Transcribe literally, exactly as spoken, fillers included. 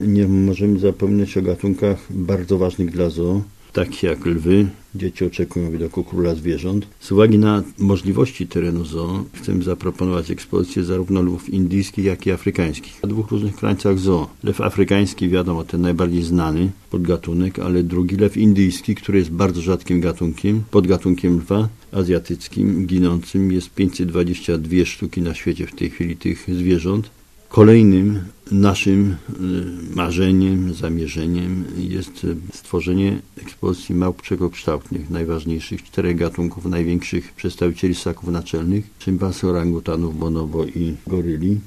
Nie możemy zapominać o gatunkach bardzo ważnych dla zoo, takich jak lwy. Dzieci oczekują widoku króla zwierząt. Z uwagi na możliwości terenu zoo chcemy zaproponować ekspozycję zarówno lwów indyjskich, jak i afrykańskich. Na dwóch różnych krańcach zoo. Lew afrykański, wiadomo, ten najbardziej znany podgatunek, ale drugi lew indyjski, który jest bardzo rzadkim gatunkiem, podgatunkiem lwa azjatyckim, ginącym. Jest pięćset dwadzieścia dwie sztuki na świecie w tej chwili tych zwierząt. Kolejnym naszym marzeniem, zamierzeniem jest stworzenie ekspozycji małp przekokształtnych, najważniejszych czterech gatunków, największych przedstawicieli ssaków naczelnych, szympansów, orangutanów, bonobo i goryli.